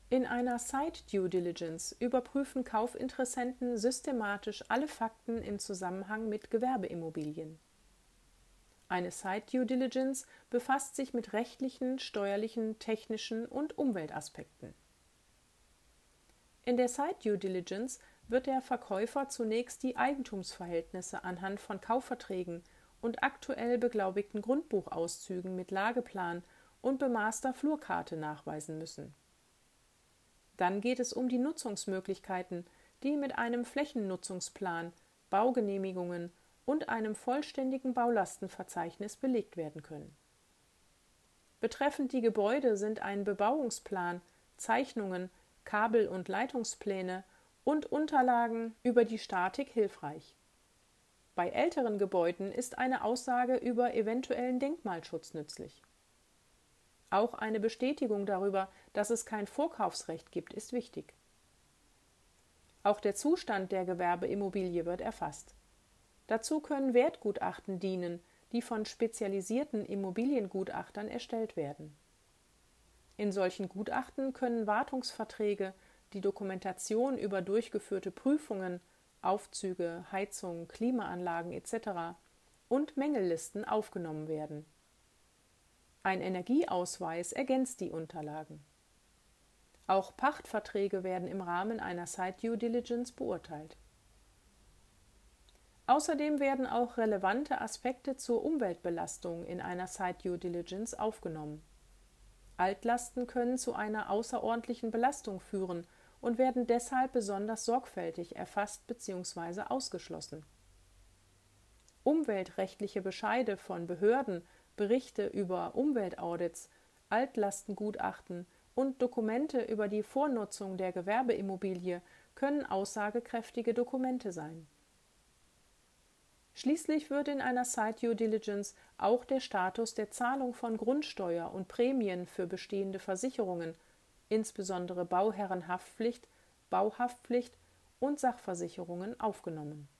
In einer Site Due Diligence überprüfen Kaufinteressenten systematisch alle Fakten im Zusammenhang mit Gewerbeimmobilien. Eine Site Due Diligence befasst sich mit rechtlichen, steuerlichen, technischen und Umweltaspekten. In der Site Due Diligence wird der Verkäufer zunächst die Eigentumsverhältnisse anhand von Kaufverträgen und aktuell beglaubigten Grundbuchauszügen mit Lageplan und bemaßter Flurkarte nachweisen müssen. Dann geht es um die Nutzungsmöglichkeiten, die mit einem Flächennutzungsplan, Baugenehmigungen und einem vollständigen Baulastenverzeichnis belegt werden können. Betreffend die Gebäude sind ein Bebauungsplan, Zeichnungen, Kabel- und Leitungspläne und Unterlagen über die Statik hilfreich. Bei älteren Gebäuden ist eine Aussage über eventuellen Denkmalschutz nützlich. Auch eine Bestätigung darüber, dass es kein Vorkaufsrecht gibt, ist wichtig. Auch der Zustand der Gewerbeimmobilie wird erfasst. Dazu können Wertgutachten dienen, die von spezialisierten Immobiliengutachtern erstellt werden. In solchen Gutachten können Wartungsverträge, die Dokumentation über durchgeführte Prüfungen, Aufzüge, Heizung, Klimaanlagen etc. und Mängellisten aufgenommen werden. Ein Energieausweis ergänzt die Unterlagen. Auch Pachtverträge werden im Rahmen einer Site Due Diligence beurteilt. Außerdem werden auch relevante Aspekte zur Umweltbelastung in einer Site Due Diligence aufgenommen. Altlasten können zu einer außerordentlichen Belastung führen und werden deshalb besonders sorgfältig erfasst bzw. ausgeschlossen. Umweltrechtliche Bescheide von Behörden, Berichte über Umweltaudits, Altlastengutachten und Dokumente über die Vornutzung der Gewerbeimmobilie können aussagekräftige Dokumente sein. Schließlich wird in einer Site Due Diligence auch der Status der Zahlung von Grundsteuer und Prämien für bestehende Versicherungen, insbesondere Bauherrenhaftpflicht, Bauhaftpflicht und Sachversicherungen aufgenommen.